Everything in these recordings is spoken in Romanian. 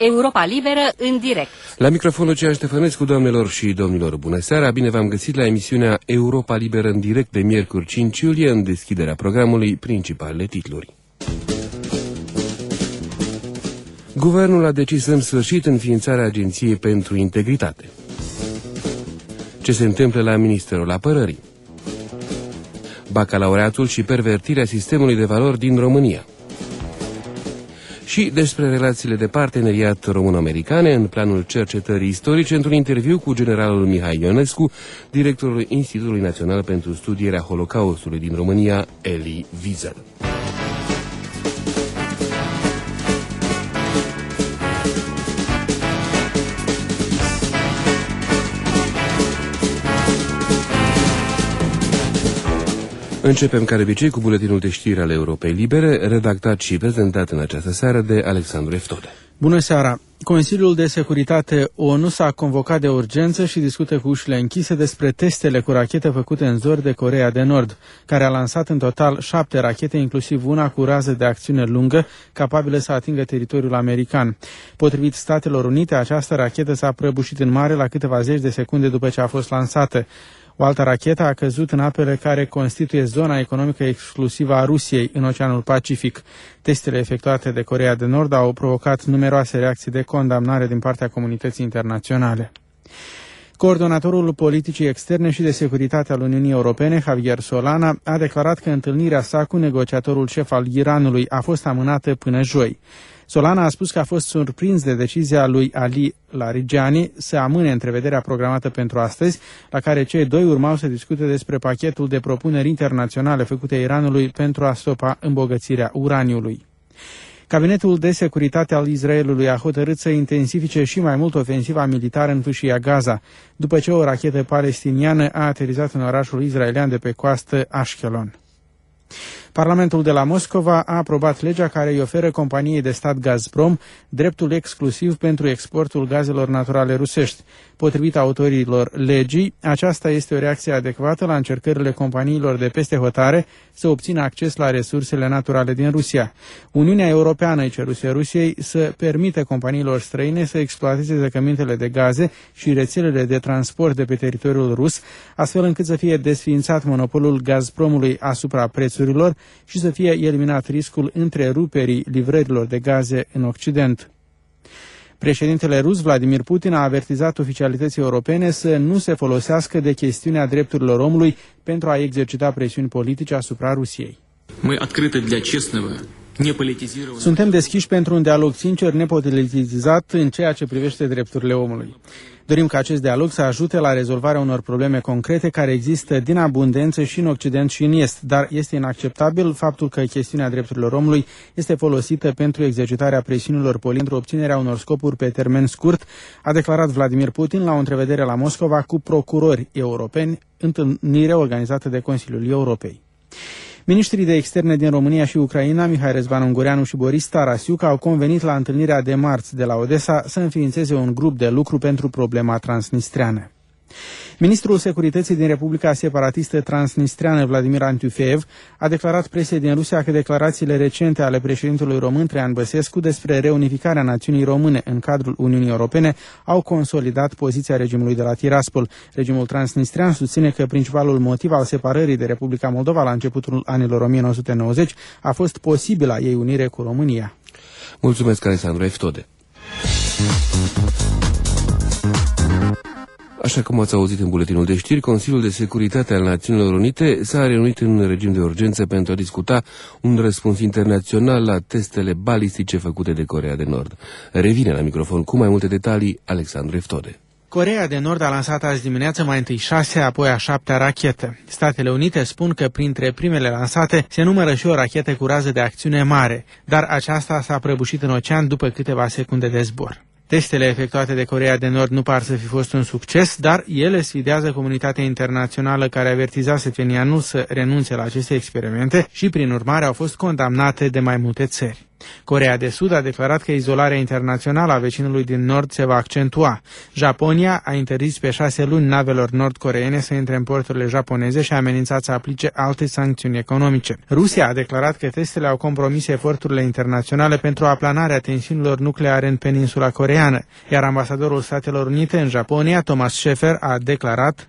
Europa Liberă în direct. La microfonul Lucian Ștefănescu, doamnelor și domnilor, bună seara, bine v-am găsit la emisiunea Europa Liberă în direct de miercuri 5 iulie, în deschiderea programului principalele titluri. Guvernul a decis în sfârșit înființarea Agenției pentru Integritate. Ce se întâmplă la Ministerul Apărării? Bacalaureatul și pervertirea sistemului de valori din România. Și despre relațiile de parteneriat româno-americane în planul cercetării istorice, într-un interviu cu generalul Mihai Ionescu, directorul Institutului Național pentru Studierea Holocaustului din România, Elie Wiesel. Începem ca de obicei cu buletinul de știri ale Europei Libere, redactat și prezentat în această seară de Alexandru Eftode. Bună seara! Consiliul de Securitate ONU s-a convocat de urgență și discută cu ușile închise despre testele cu rachete făcute în zori de Coreea de Nord, care a lansat în total 7 rachete, inclusiv una cu rază de acțiune lungă, capabilă să atingă teritoriul american. Potrivit Statelor Unite, această rachetă s-a prăbușit în mare la câteva zeci de secunde după ce a fost lansată. O altă rachetă a căzut în apele care constituie zona economică exclusivă a Rusiei în Oceanul Pacific. Testele efectuate de Coreea de Nord au provocat numeroase reacții de condamnare din partea comunității internaționale. Coordonatorul politicii externe și de securitate al Uniunii Europene, Javier Solana, a declarat că întâlnirea sa cu negociatorul șef al Iranului a fost amânată până joi. Solana a spus că a fost surprins de decizia lui Ali Larijani să amâne întrevederea programată pentru astăzi, la care cei doi urmau să discute despre pachetul de propuneri internaționale făcute Iranului pentru a stopa îmbogățirea uraniului. Cabinetul de securitate al Israelului a hotărât să intensifice și mai mult ofensiva militară în fâșia Gaza, după ce o rachetă palestiniană a aterizat în orașul israelian de pe coastă Ashkelon. Parlamentul de la Moscova a aprobat legea care îi oferă companiei de stat Gazprom dreptul exclusiv pentru exportul gazelor naturale rusești. Potrivit autorilor legii, aceasta este o reacție adecvată la încercările companiilor de peste hotare să obțină acces la resursele naturale din Rusia. Uniunea Europeană îi ceruse Rusiei să permită companiilor străine să exploateze zăcămintele de gaze și rețelele de transport de pe teritoriul rus, astfel încât să fie desființat monopolul Gazpromului asupra prețurilor și să fie eliminat riscul întreruperii livrărilor de gaze în Occident. Președintele rus Vladimir Putin a avertizat oficialității europene să nu se folosească de chestiunea drepturilor omului pentru a exercita presiuni politice asupra Rusiei. Suntem deschiși pentru un dialog sincer, nepolitizat în ceea ce privește drepturile omului. Dorim ca acest dialog să ajute la rezolvarea unor probleme concrete care există din abundență și în Occident și în Est, dar este inacceptabil faptul că chestiunea drepturilor omului este folosită pentru exercitarea presiunilor politice pentru obținerea unor scopuri pe termen scurt, a declarat Vladimir Putin la o întrevedere la Moscova cu procurori europeni, întâlnire organizată de Consiliul Europei. Ministrii de externe din România și Ucraina, Mihai Răzvan Ungureanu și Boris Tarasiuc, au convenit la întâlnirea de marți de la Odessa să înființeze un grup de lucru pentru problema transnistreană. Ministrul Securității din Republica Separatistă Transnistreană, Vladimir Antiufeev, a declarat presei din Rusia că declarațiile recente ale președintelui român Traian Băsescu despre reunificarea națiunii române în cadrul Uniunii Europene au consolidat poziția regimului de la Tiraspol. Regimul transnistrean susține că principalul motiv al separării de Republica Moldova la începutul anilor 1990 a fost posibila ei unire cu România. Mulțumesc, Alexandru Eftode. Așa cum ați auzit în buletinul de știri, Consiliul de Securitate al Națiunilor Unite s-a reunit în regim de urgență pentru a discuta un răspuns internațional la testele balistice făcute de Coreea de Nord. Revine la microfon cu mai multe detalii Alexandru Eftode. Coreea de Nord a lansat azi dimineață mai întâi 6, apoi a 7-a rachetă. Statele Unite spun că printre primele lansate se numără și o rachetă cu rază de acțiune mare, dar aceasta s-a prăbușit în ocean după câteva secunde de zbor. Testele efectuate de Coreea de Nord nu par să fi fost un succes, dar ele sfidează comunitatea internațională care avertizase Pyongyangul să renunțe la aceste experimente și, prin urmare, au fost condamnate de mai multe țări. Coreea de Sud a declarat că izolarea internațională a vecinului din nord se va accentua. Japonia a interzis pe 6 luni navelor nord-coreene să intre în porturile japoneze și a amenințat să aplice alte sancțiuni economice. Rusia a declarat că testele au compromis eforturile internaționale pentru aplanarea tensiunilor nucleare în peninsula coreeană, iar ambasadorul Statelor Unite în Japonia, Thomas Scheffer, a declarat: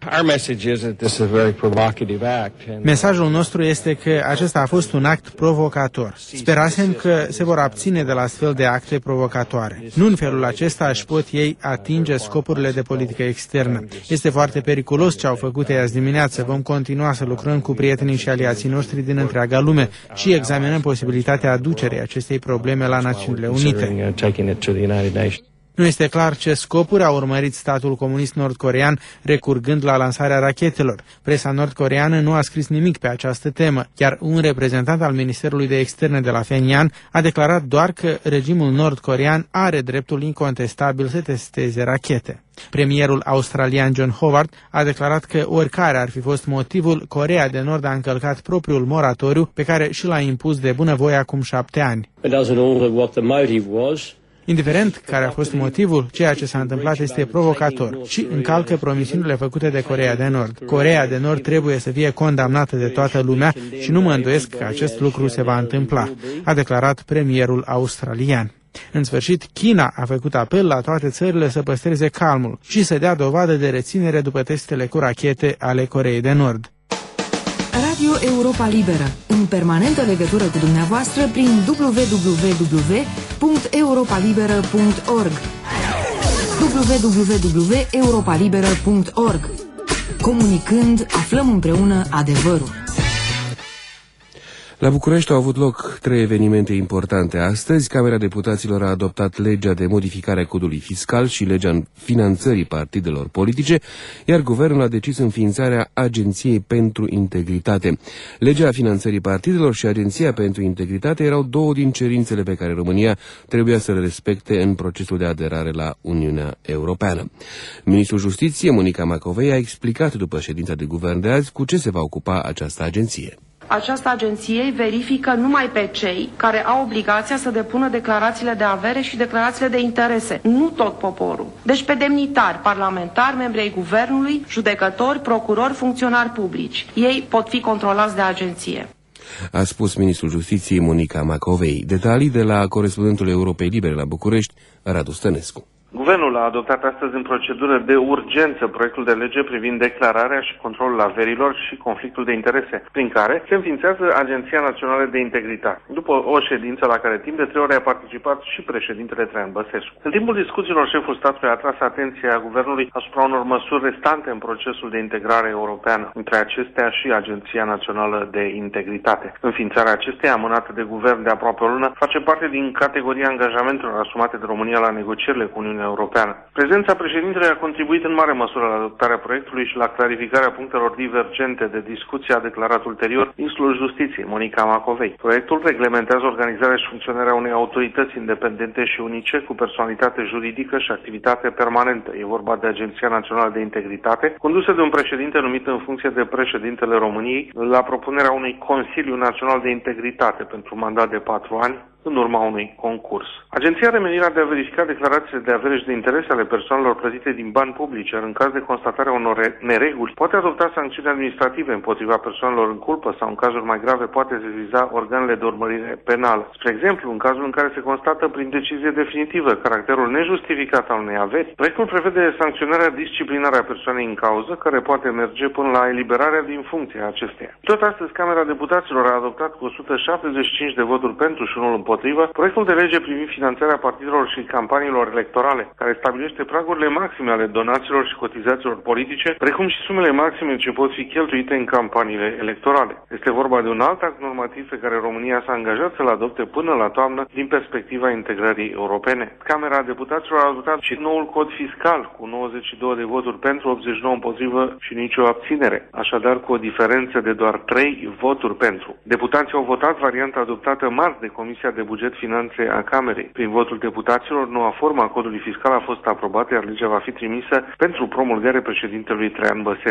mesajul nostru este că acesta a fost un act provocator. Sperasem că se vor abține de la astfel de acte provocatoare. Nu în felul acesta își pot ei atinge scopurile de politică externă. Este foarte periculos ce au făcut ei azi dimineață. Vom continua să lucrăm cu prietenii și aliații noștri din întreaga lume și examinăm posibilitatea aducerii acestei probleme la Națiunile Unite. Nu este clar ce scopuri a urmărit statul comunist nord-corean recurgând la lansarea rachetelor. Presa nord-coreană nu a scris nimic pe această temă, iar un reprezentant al Ministerului de Externe de la Pyongyang a declarat doar că regimul nord-corean are dreptul incontestabil să testeze rachete. Premierul australian John Howard a declarat că oricare ar fi fost motivul, Coreea de Nord a încălcat propriul moratoriu pe care și l-a impus de bunăvoie acum 7 ani. Indiferent care a fost motivul, ceea ce s-a întâmplat este provocator și încalcă promisiunile făcute de Coreea de Nord. Coreea de Nord trebuie să fie condamnată de toată lumea și nu mă îndoiesc că acest lucru se va întâmpla, a declarat premierul australian. În sfârșit, China a făcut apel la toate țările să păstreze calmul și să dea dovadă de reținere după testele cu rachete ale Coreei de Nord. Radio Europa Liberă, în permanentă legătură cu dumneavoastră prin www.europalibera.org www.europalibera.org. Comunicând, aflăm împreună adevărul. La București au avut loc 3 evenimente importante astăzi. Camera Deputaților a adoptat legea de modificare a codului fiscal și legea finanțării partidelor politice, iar Guvernul a decis înființarea Agenției pentru Integritate. Legea finanțării partidelor și Agenția pentru Integritate erau 2 din cerințele pe care România trebuia să le respecte în procesul de aderare la Uniunea Europeană. Ministrul Justiției, Monica Macovei, a explicat după ședința de guvern de azi cu ce se va ocupa această agenție. Această agenție verifică numai pe cei care au obligația să depună declarațiile de avere și declarațiile de interese, nu tot poporul. Deci pe demnitari, parlamentari, membri ai guvernului, judecători, procurori, funcționari publici. Ei pot fi controlați de agenție. A spus ministrul Justiției, Monica Macovei. Detalii de la corespondentul Europei Libere la București, Radu Stănescu. Guvernul a adoptat astăzi în procedură de urgență proiectul de lege privind declararea și controlul averilor și conflictul de interese, prin care se înființează Agenția Națională de Integritate. După o ședință la care timp de 3 ore a participat și președintele Traian Băsescu. În timpul discuțiilor, șeful statului a atras atenția Guvernului asupra unor măsuri restante în procesul de integrare europeană, între acestea și Agenția Națională de Integritate. Înființarea acesteia, amânată de Guvern de aproape o lună, face parte din categoria angajamentelor asumate de România la negocierile cu Uniunea Europeană. Prezența președintelui a contribuit în mare măsură la adoptarea proiectului și la clarificarea punctelor divergente de discuție, a declarat ulterior ministrul Justiției, Monica Macovei. Proiectul reglementează organizarea și funcționarea unei autorități independente și unice cu personalitate juridică și activitate permanentă. E vorba de Agenția Națională de Integritate, condusă de un președinte numit în funcție de președintele României, la propunerea unui Consiliu Național de Integritate pentru mandat de 4 ani, în urma unui concurs. Agenția are menirea de a verifica declarațiile de avere și de interese ale persoanelor plătite din bani publici, iar în caz de constatare a unor nereguli, poate adopta sancțiuni administrative împotriva persoanelor în culpă sau, în cazuri mai grave, poate sesiza organele de urmărire penală. Spre exemplu, în cazul în care se constată prin decizie definitivă caracterul nejustificat al unei averi, proiectul prevede sancționarea disciplinară a persoanei în cauză, care poate merge până la eliberarea din funcție a acesteia. Tot astăzi, Camera Deputaților a adoptat cu 175 de voturi pentru și unul împotrivă proiectul de lege privind finanțarea partidelor și campaniilor electorale, care stabilește pragurile maxime ale donațiilor și cotizațiilor politice, precum și sumele maxime ce pot fi cheltuite în campaniile electorale. Este vorba de un alt act normativ pe care România s-a angajat să-l adopte până la toamnă din perspectiva integrării europene. Camera Deputaților a adoptat și noul cod fiscal cu 92 de voturi pentru, 89 împotrivă și nicio abținere, așadar cu o diferență de doar 3 voturi pentru. Deputații au votat varianta adoptată marți de Comisia de Buget Finanțe a Camerei. Prin votul deputaților, noua formă a codului fiscal a fost aprobată, iar legea va fi trimisă pentru promulgare președintelui Traian Băsescu.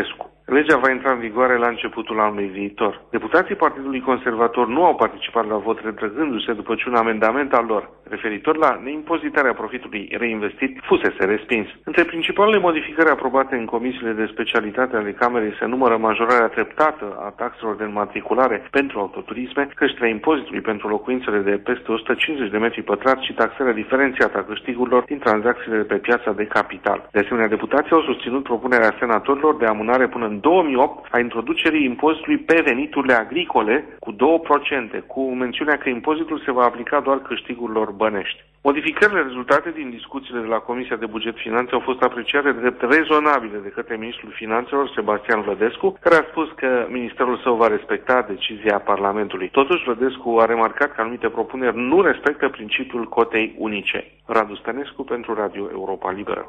Legea va intra în vigoare la începutul anului viitor. Deputații Partidului Conservator nu au participat la vot, retrăgându-se după ce un amendament al lor, referitor la neimpozitarea profitului reinvestit, fusese respins. Între principalele modificări aprobate în comisiile de specialitate ale Camerei se numără majorarea treptată a taxelor de înmatriculare pentru autoturisme, creșterea impozitului pentru locuințele de peste 150 de metri pătrați și taxarea diferențiată a câștigurilor din tranzacțiile de pe piața de capital. De asemenea, deputații au susținut propunerea senatorilor de amânare până în 2008 a introducerii impozitului pe veniturile agricole cu 2%, cu mențiunea că impozitul se va aplica doar câștigurilor bănești. Modificările rezultate din discuțiile de la Comisia de Buget Finanțe au fost apreciate drept rezonabile de către Ministrul Finanțelor, Sebastian Vlădescu, care a spus că Ministerul său va respecta decizia Parlamentului. Totuși, Vlădescu a remarcat că anumite propuneri nu respectă principiul cotei unice. Radu Stănescu pentru Radio Europa Liberă.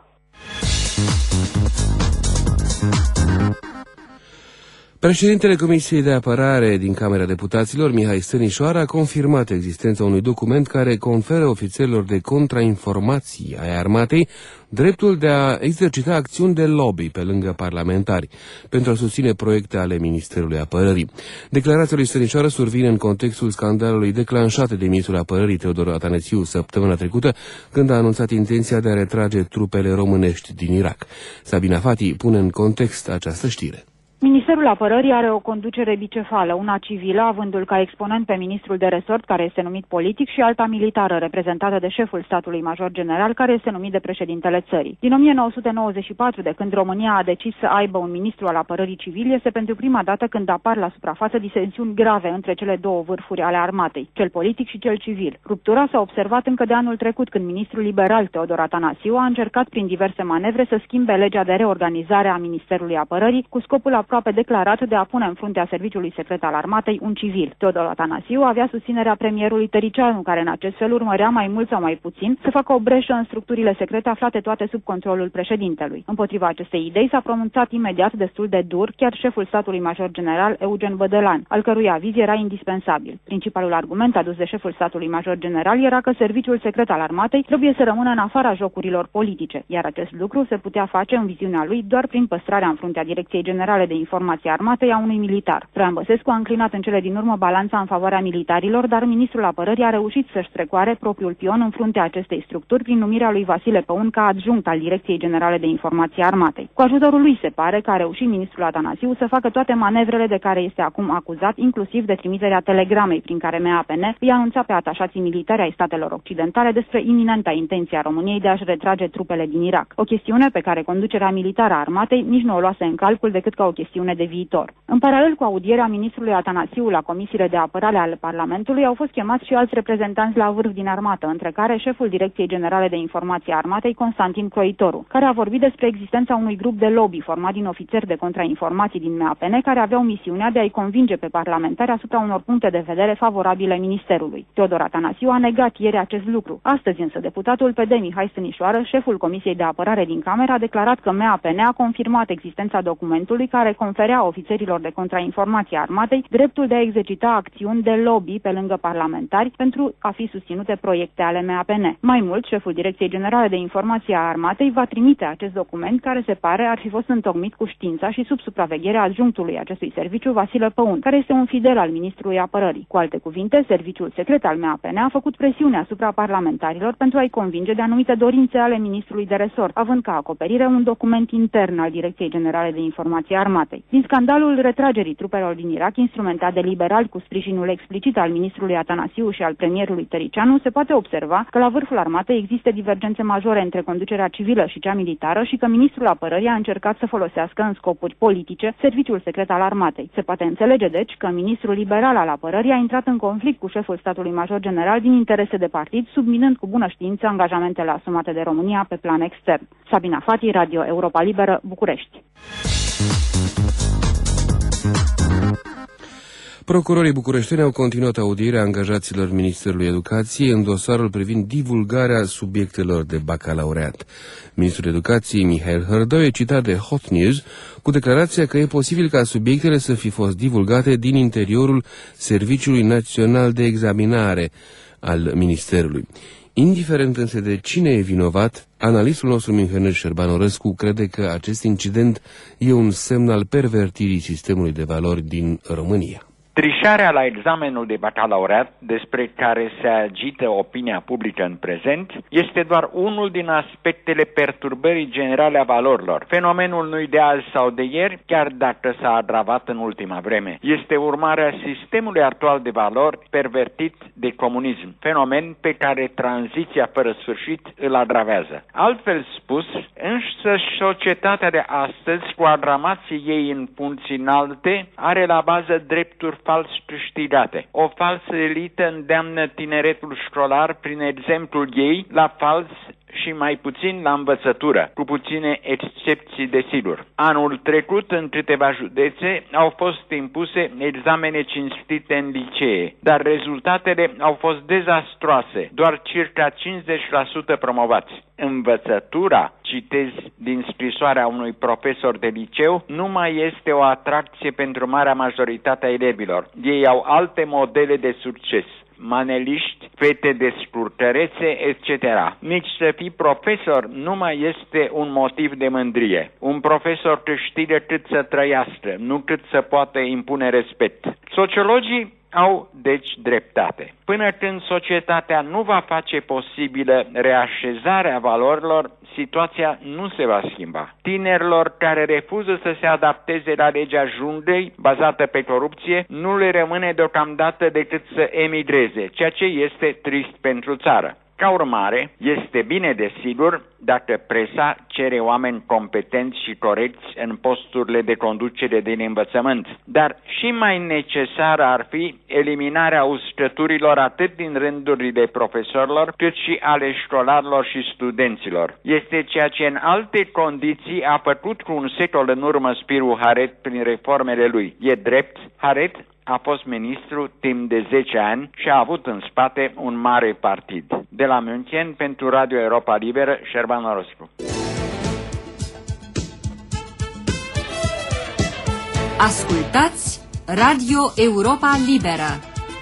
Președintele Comisiei de Apărare din Camera Deputaților, Mihai Stănișoară, a confirmat existența unui document care conferă ofițerilor de contrainformații ai armatei dreptul de a exercita acțiuni de lobby pe lângă parlamentari pentru a susține proiecte ale Ministerului Apărării. Declarația lui Stănișoară survine în contextul scandalului declanșat de ministrul Apărării Teodor Atanasiu săptămâna trecută, când a anunțat intenția de a retrage trupele românești din Irak. Sabina Fati pune în context această știre. Ministerul Apărării are o conducere bicefală, una civilă, avându-l ca exponent pe ministrul de resort, care este numit politic, și alta militară, reprezentată de șeful statului major general, care este numit de președintele țării. Din 1994, de când România a decis să aibă un ministru al apărării civil, este pentru prima dată când apar la suprafață disensiuni grave între cele două vârfuri ale armatei, cel politic și cel civil. Ruptura s-a observat încă de anul trecut, când ministrul liberal Teodor Atanasiu a încercat prin diverse manevre să schimbe legea de reorganizare a Ministerului Apărării, cu scopul aproape declarat de a pune în fruntea serviciului secret al armatei un civil. Teodor Atanasiu avea susținerea premierului Tăricianu, care în acest fel urmărea mai mult sau mai puțin să facă o breșă în structurile secrete aflate toate sub controlul președintelui. Împotriva acestei idei s-a pronunțat imediat destul de dur chiar șeful statului major general Eugen Bădălan, al cărui aviz era indispensabil. Principalul argument adus de șeful statului major general era că serviciul secret al armatei trebuie să rămână în afara jocurilor politice, iar acest lucru se putea face în viziunea lui doar prin păstrarea în fruntea Direcției Generale de Informații Armatei a unui militar. Traian Băsescu a înclinat în cele din urmă balanța în favoarea militarilor, dar ministrul Apărării a reușit să-și strecoare propriul pion în fruntea acestei structuri prin numirea lui Vasile Păun ca adjunct al Direcției Generale de Informații Armatei. Cu ajutorul lui se pare că a reușit ministrul Atanasiu să facă toate manevrele de care este acum acuzat, inclusiv de trimiterea telegramei prin care MAPN îi anunța pe atașații militari ai statelor occidentale despre iminenta intenție a României de a-și retrage trupele din Irak. O chestiune pe care conducerea militară a armatei nici nu o luase în calcul decât ca o chestiune de viitor. În paralel cu audierea ministrului Atanasiu la comisiile de apărare ale Parlamentului, au fost chemați și alți reprezentanți la vârf din armată, între care șeful Direcției Generale de Informații a Armatei, Constantin Croitoru, care a vorbit despre existența unui grup de lobby format din ofițeri de contrainformații din MAPN, care aveau misiunea de a-i convinge pe parlamentari asupra unor puncte de vedere favorabile ministerului. Teodor Atanasiu a negat ieri acest lucru. Astăzi însă deputatul PD Mihai Stănișoară, șeful Comisiei de Apărare din Cameră, a declarat că MAPN a confirmat existența documentului care conferea ofițerilor de contrainformație a armatei dreptul de a exercita acțiuni de lobby pe lângă parlamentari pentru a fi susținute proiecte ale MAPN. Mai mult, șeful Direcției Generale de Informație a Armatei va trimite acest document, care se pare ar fi fost întocmit cu știința și sub supravegherea adjunctului acestui serviciu, Vasile Păun, care este un fidel al ministrului Apărării. Cu alte cuvinte, serviciul secret al MAPN a făcut presiune asupra parlamentarilor pentru a-i convinge de anumite dorințe ale ministrului de resort, având ca acoperire un document intern al Direcției Generale de Informație a Armatei. Din scandalul retragerii trupelor din Irak, instrumentat de liberali cu sprijinul explicit al ministrului Atanasiu și al premierului Tăricianu, se poate observa că la vârful armatei există divergențe majore între conducerea civilă și cea militară și că ministrul Apărării a încercat să folosească în scopuri politice serviciul secret al armatei. Se poate înțelege, deci, că ministrul liberal al Apărării a intrat în conflict cu șeful statului major general din interese de partid, subminând cu bună știință angajamentele asumate de România pe plan extern. Sabina Fati, Radio Europa Liberă, București. Procurorii bucureșteni au continuat audierea angajaților Ministerului Educației în dosarul privind divulgarea subiectelor de bacalaureat. Ministrul Educației, Mihail Hârdău, e citat de Hot News cu declarația că e posibil ca subiectele să fi fost divulgate din interiorul Serviciului Național de Examinare al Ministerului. Indiferent însă de cine e vinovat, analistul nostru Mihănel Șerban-Orăscu crede că acest incident e un semn al pervertirii sistemului de valori din România. Trișarea la examenul de bacalaureat, despre care se agită opinia publică în prezent, este doar unul din aspectele perturbării generale a valorilor. Fenomenul nu-i de azi sau de ieri, chiar dacă s-a agravat în ultima vreme. Este urmarea sistemului actual de valori pervertit de comunism, fenomen pe care tranziția fără sfârșit îl agravează. Altfel spus, însăși societatea de astăzi, cu agramații ei în funcții înalte, are la bază drepturi fals câștigate. O falsă elită îndeamnă tineretul școlar, prin exemplul ei, la fals și mai puțin la învățătură, cu puține excepții desigur. Anul trecut, în câteva județe, au fost impuse examene cinstite în licee, dar rezultatele au fost dezastroase, doar circa 50% promovați. Învățătura, citez din scrisoarea unui profesor de liceu, nu mai este o atracție pentru marea majoritate a elevilor. Ei au alte modele de succes. Maneliști, fete de scurtărețe, etc. Nici să fii profesor nu mai este un motiv de mândrie. Un profesor câștigă cât să trăiască, nu cât să poată impune respect. Sociologii au, deci, dreptate. Până când societatea nu va face posibilă reașezarea valorilor, situația nu se va schimba. Tinerilor care refuză să se adapteze la legea junglei, bazată pe corupție, nu le rămâne deocamdată decât să emigreze, ceea ce este trist pentru țară. Ca urmare, este bine desigur dacă presa cere oameni competenți și corecți în posturile de conducere din învățământ. Dar și mai necesară ar fi eliminarea uscăturilor atât din rândurile profesorilor, cât și ale școlarilor și studenților. Este ceea ce în alte condiții a făcut cu un secol în urmă Spiru Haret prin reformele lui. E drept, Haret a fost ministru timp de 10 ani și a avut în spate un mare partid. De la München, pentru Radio Europa Liberă, Șerban-Orăscu. Ascultați Radio Europa Liberă.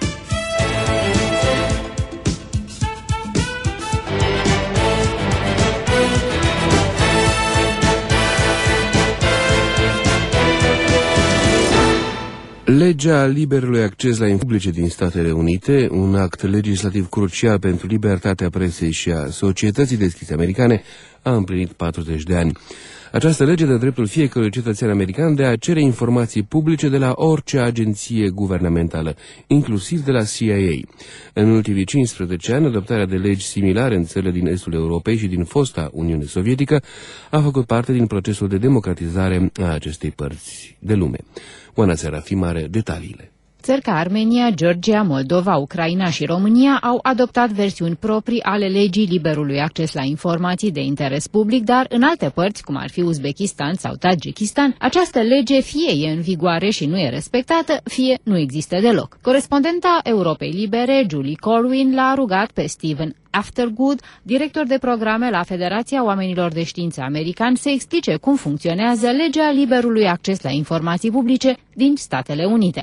Legea liberului acces la informații publice din Statele Unite, un act legislativ crucial pentru libertatea presei și a societății deschise americane, a împlinit 40 de ani. Această lege dă dreptul fiecărui cetățean american de a cere informații publice de la orice agenție guvernamentală, inclusiv de la CIA. În ultimii 15 ani, adoptarea de legi similare în țările din estul Europei și din fosta Uniune Sovietică a făcut parte din procesul de democratizare a acestei părți de lume. Oana Serafim are detaliile. Țări ca Armenia, Georgia, Moldova, Ucraina și România au adoptat versiuni proprii ale legii liberului acces la informații de interes public, dar în alte părți, cum ar fi Uzbekistan sau Tajikistan, această lege fie e în vigoare și nu e respectată, fie nu există deloc. Corespondenta Europei Libere, Julie Corwin, l-a rugat pe Stephen Aftergood, director de programe la Federația Oamenilor de Știință Americani, să explice cum funcționează legea liberului acces la informații publice din Statele Unite.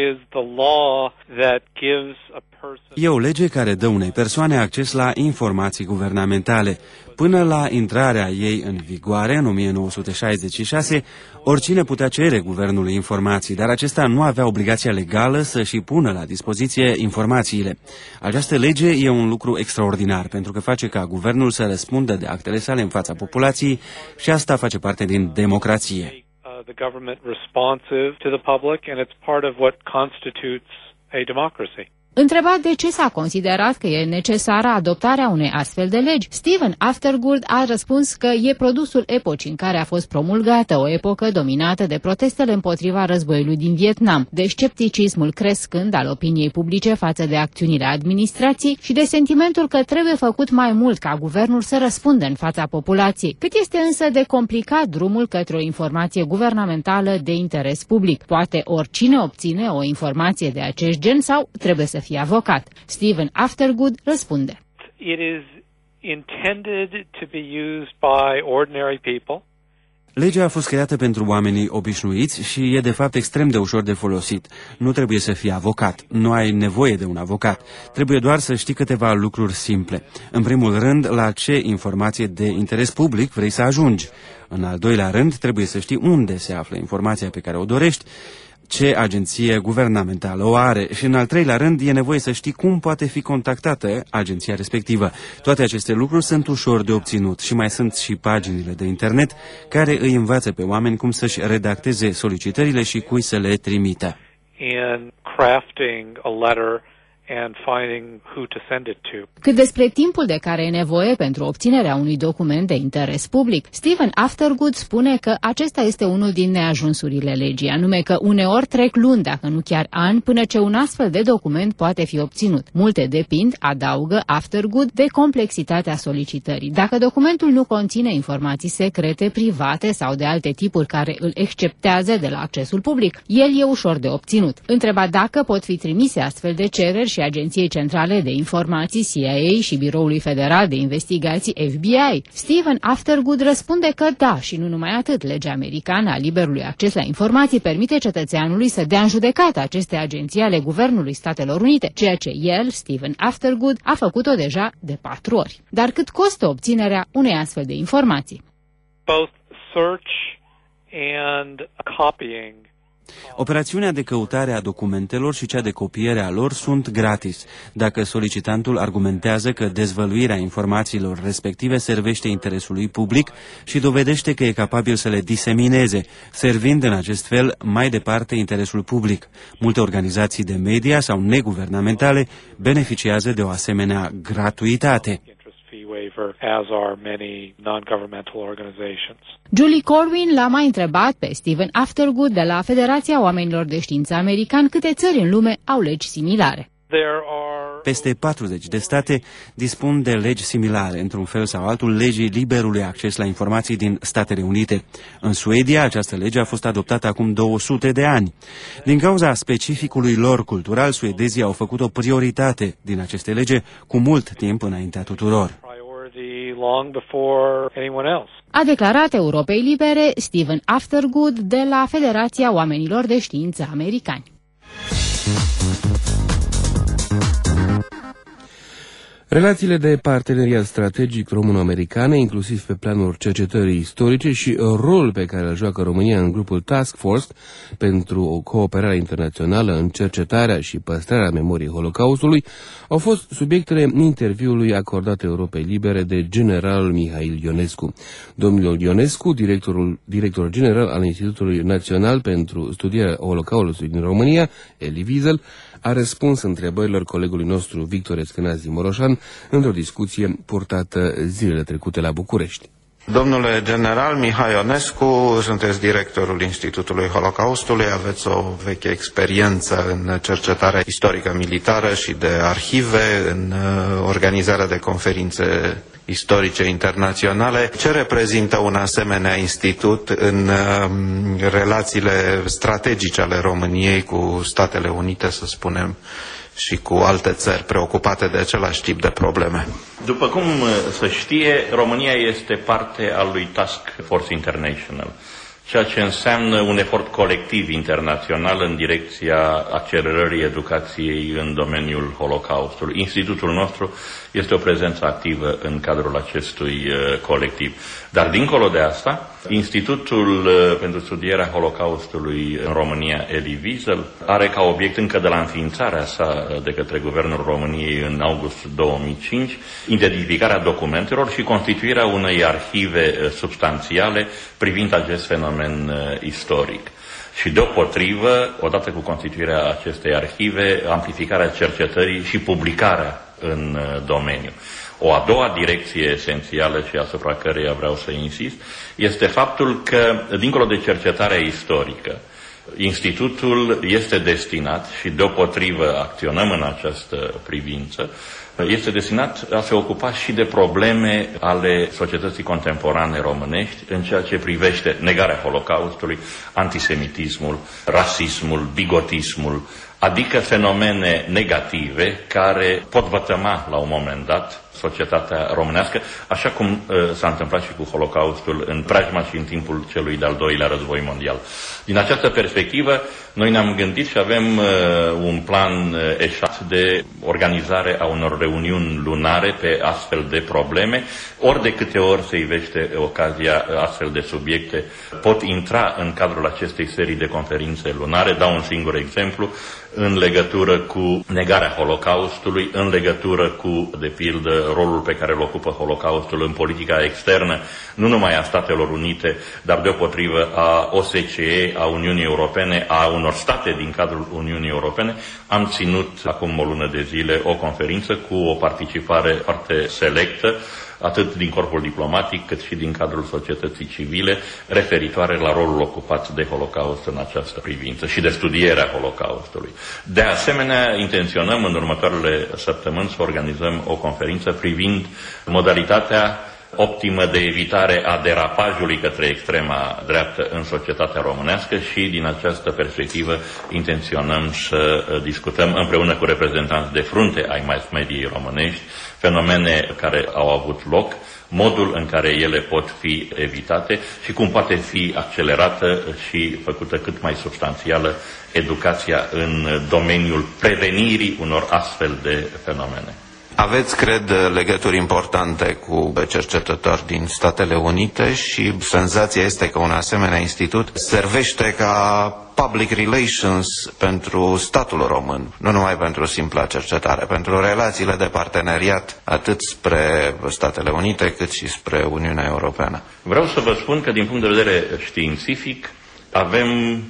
E o lege care dă unei persoane acces la informații guvernamentale. Până la intrarea ei în vigoare, în 1966, oricine putea cere guvernului informații, dar acesta nu avea obligația legală să-și pună la dispoziție informațiile. Această lege e un lucru extraordinar, pentru că face ca guvernul să răspundă de actele sale în fața populației și asta face parte din democrație. The government responsive to the public, and it's part of what constitutes a democracy. Întrebat de ce s-a considerat că e necesară adoptarea unei astfel de legi, Stephen Aftergood a răspuns că e produsul epocii în care a fost promulgată, o epocă dominată de protestele împotriva războiului din Vietnam, de scepticismul crescând al opiniei publice față de acțiunile administrației și de sentimentul că trebuie făcut mai mult ca guvernul să răspundă în fața populației. Cât este însă de complicat drumul către o informație guvernamentală de interes public? Poate oricine obține o informație de acest gen sau trebuie să fie avocat? Stephen Aftergood răspunde. It is intended to be used by ordinary people Legea a fost creată pentru oamenii obișnuiți și e de fapt extrem de ușor de folosit. Nu trebuie să fii avocat, nu ai nevoie de un avocat, trebuie doar să știi câteva lucruri simple. În primul rând, la ce informație de interes public vrei să ajungi. În al doilea rând, trebuie să știi unde se află informația pe care o dorești, ce agenție guvernamentală o are și, în al treilea rând, e nevoie să știi cum poate fi contactată agenția respectivă. Toate aceste lucruri sunt ușor de obținut și mai sunt și paginile de internet care îi învață pe oameni cum să-și redacteze solicitările și cui să le trimită. In crafting a letter and finding who to send it to. Cât despre timpul de care e nevoie pentru obținerea unui document de interes public, Stephen Aftergood spune că acesta este unul din neajunsurile legii, anume că uneori trec luni, dacă nu chiar ani, până ce un astfel de document poate fi obținut. Multe depind, adaugă Aftergood, de complexitatea solicitării. Dacă documentul nu conține informații secrete, private sau de alte tipuri care îl exceptează de la accesul public, el e ușor de obținut. Întreba dacă pot fi trimise astfel de cereri și Agenției Centrale de Informații CIA și Biroului Federal de Investigații FBI. Stephen Aftergood răspunde că da, și nu numai atât. Legea americană a liberului acces la informații permite cetățeanului să dea în judecată aceste agenții ale Guvernului Statelor Unite, ceea ce el, Stephen Aftergood, a făcut-o deja de 4 ori. Dar cât costă obținerea unei astfel de informații? Both search and copying. Operațiunea de căutare a documentelor și cea de copiere a lor sunt gratis, dacă solicitantul argumentează că dezvăluirea informațiilor respective servește interesului public și dovedește că e capabil să le disemineze, servind în acest fel mai departe interesul public. Multe organizații de media sau neguvernamentale beneficiază de o asemenea gratuitate. As are many non-governmental organizations. Julie Corwin l-a mai întrebat pe Stephen Aftergood de la Federația Oamenilor de Știință American câte țări în lume au legi similare. Peste 40 de state dispun de legi similare, într-un fel sau altul, legii liberului acces la informații din Statele Unite. În Suedia, această lege a fost adoptată acum 200 de ani. Din cauza specificului lor cultural, suedezii au făcut o prioritate din aceste lege cu mult timp înaintea tuturor. A declarat Europei Libere Stephen Aftergood de la Federația Oamenilor de Știință Americani. Relațiile de parteneriat strategic româno-americane, inclusiv pe planul cercetării istorice și rolul pe care îl joacă România în grupul Task Force pentru o cooperare internațională în cercetarea și păstrarea memoriei Holocaustului, au fost subiectele interviului acordat Europei Libere de generalul Mihail Ionescu. Domnul Ionescu, director general al Institutului Național pentru Studierea Holocaustului din România, Elie Wiesel, a răspuns întrebărilor colegului nostru Victor Eskenazi Moroșan într-o discuție purtată zilele trecute la București. Domnule general Mihai Ionescu, sunteți directorul Institutului Holocaustului, aveți o veche experiență în cercetarea istorică militară și de arhive, în organizarea de conferințe istorice internaționale. Ce reprezintă un asemenea institut în relațiile strategice ale României cu Statele Unite, să spunem, și cu alte țări preocupate de același tip de probleme? După cum se știe, România este parte a lui Task Force International, ceea ce înseamnă un efort colectiv internațional în direcția accelerării educației în domeniul Holocaustului. Institutul nostru este o prezență activă în cadrul acestui colectiv. Dar dincolo de asta, Institutul pentru Studierea Holocaustului în România, Elie Wiesel, are ca obiect încă de la înființarea sa de către Guvernul României în august 2005, identificarea documentelor și constituirea unei arhive substanțiale privind acest fenomen istoric. Și deopotrivă, odată cu constituirea acestei arhive, amplificarea cercetării și publicarea în domeniu. O a doua direcție esențială și asupra căreia vreau să insist este faptul că, dincolo de cercetarea istorică, Institutul este destinat, și deopotrivă acționăm în această privință, este destinat a se ocupa și de probleme ale societății contemporane românești în ceea ce privește negarea Holocaustului, antisemitismul, rasismul, bigotismul, adică fenomene negative care pot vătăma la un moment dat societatea românească, așa cum s-a întâmplat și cu Holocaustul în preajma și în timpul celui de-al doilea război mondial. Din această perspectivă, noi ne-am gândit și avem un plan eșat de organizare a unor reuniuni lunare pe astfel de probleme. Ori de câte ori se ivește ocazia, astfel de subiecte pot intra în cadrul acestei serii de conferințe lunare. Dau un singur exemplu, în legătură cu negarea Holocaustului, în legătură cu, de pildă, rolul pe care îl ocupă Holocaustul în politica externă, nu numai a Statelor Unite, dar deopotrivă a OSCE, a Uniunii Europene, a unor state din cadrul Uniunii Europene. Am ținut acum o lună de zile o conferință cu o participare foarte selectă, atât din corpul diplomatic, cât și din cadrul societății civile, referitoare la rolul ocupat de Holocaust în această privință și de studierea Holocaustului. De asemenea, intenționăm în următoarele săptămâni să organizăm o conferință privind modalitatea optimă de evitare a derapajului către extrema dreaptă în societatea românească și din această perspectivă intenționăm să discutăm împreună cu reprezentanți de frunte ai mass mediei românești fenomene care au avut loc, modul în care ele pot fi evitate și cum poate fi accelerată și făcută cât mai substanțială educația în domeniul prevenirii unor astfel de fenomene. Aveți, cred, legături importante cu cercetători din Statele Unite și senzația este că un asemenea institut servește ca public relations pentru statul român, nu numai pentru simpla cercetare, pentru relațiile de parteneriat atât spre Statele Unite cât și spre Uniunea Europeană. Vreau să vă spun că din punct de vedere științific avem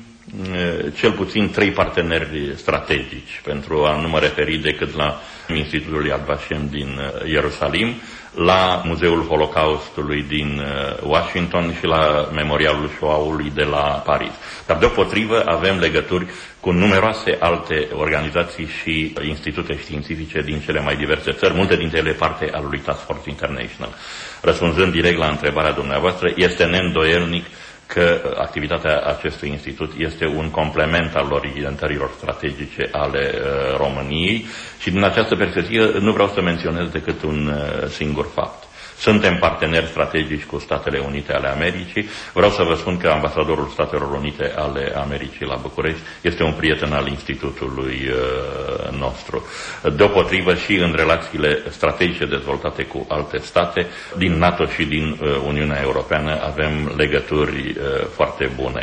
cel puțin 3 parteneri strategici, pentru a nu mă referi decât la Institutul Yad Vashem din Ierusalim, la Muzeul Holocaustului din Washington și la Memorialul Shoah-ului de la Paris. Dar deopotrivă avem legături cu numeroase alte organizații și institute științifice din cele mai diverse țări, multe dintre ele parte al lui Task Force International. Răspunzând direct la întrebarea dumneavoastră, este neîndoielnic că activitatea acestui institut este un complement al orientărilor strategice ale României și din această perspectivă nu vreau să menționez decât un singur fapt. Suntem parteneri strategici cu Statele Unite ale Americii. Vreau să vă spun că ambasadorul Statelor Unite ale Americii la București este un prieten al institutului nostru. Deopotrivă și în relațiile strategice dezvoltate cu alte state, din NATO și din Uniunea Europeană avem legături foarte bune.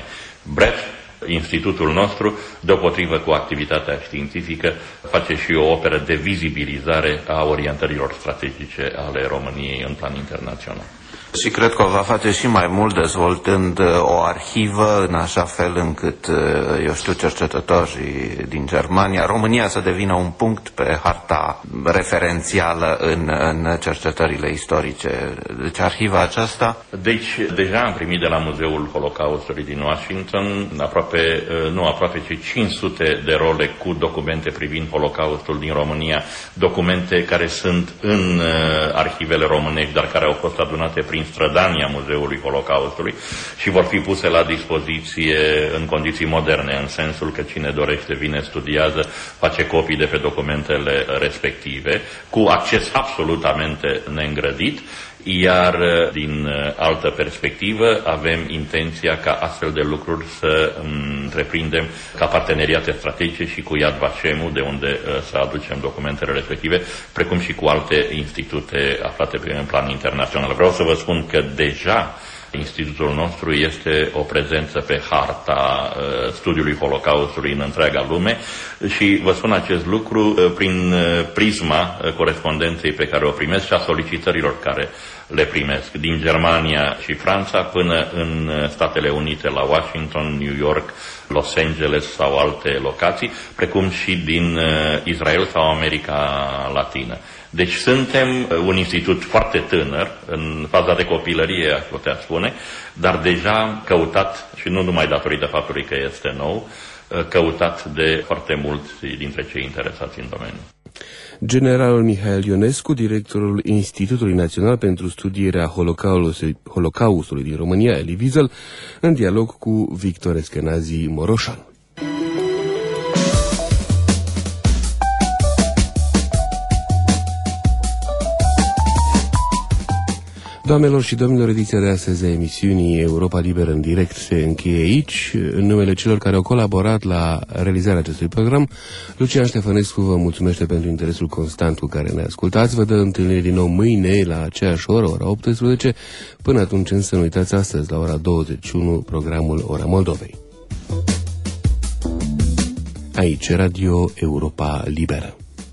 Institutul nostru, deopotrivă cu activitatea științifică, face și o operă de vizibilizare a orientărilor strategice ale României în plan internațional. Și cred că o va face și mai mult dezvoltând o arhivă în așa fel încât, eu știu, cercetătorii din Germania, România să devină un punct pe harta referențială în cercetările istorice. Deci arhiva aceasta... Deci deja am primit de la Muzeul Holocaustului din Washington aproape 500 de role cu documente privind Holocaustul din România, documente care sunt în arhivele românești, dar care au fost adunate prin strădania Muzeului Holocaustului și vor fi puse la dispoziție în condiții moderne, în sensul că cine dorește vine, studiază, face copii de pe documentele respective, cu acces absolutamente neîngrădit. Iar din altă perspectivă avem intenția ca astfel de lucruri să întreprindem ca parteneriate strategice și cu Yad Vashem, de unde să aducem documentele respective, precum și cu alte institute aflate în plan internațional. Vreau să vă spun că deja institutul nostru este o prezență pe harta studiului Holocaustului în întreaga lume și vă spun acest lucru prin prisma corespondenței pe care o primesc și a solicitărilor care le primesc din Germania și Franța până în Statele Unite, la Washington, New York, Los Angeles sau alte locații, precum și din Israel sau America Latină. Deci suntem un institut foarte tânăr, în faza de copilărie, aș putea spune, dar deja căutat, și nu numai datorită faptului că este nou, căutat de foarte mulți dintre cei interesați în domeniu. Generalul Mihail Ionescu, directorul Institutului Național pentru Studierea Holocaustului din România, Elie Wiesel, în dialog cu Victor Eskenazi Moroșan. Doamnelor și domnilor, ediția de astăzi a emisiunii Europa Liberă în direct se încheie aici. În numele celor care au colaborat la realizarea acestui program, Lucian Ștefănescu vă mulțumește pentru interesul constant cu care ne ascultați. Vă dă întâlnire din nou mâine la aceeași oră, ora 18. Până atunci însă nu uitați astăzi la ora 21 programul Ora Moldovei. Aici Radio Europa Liberă.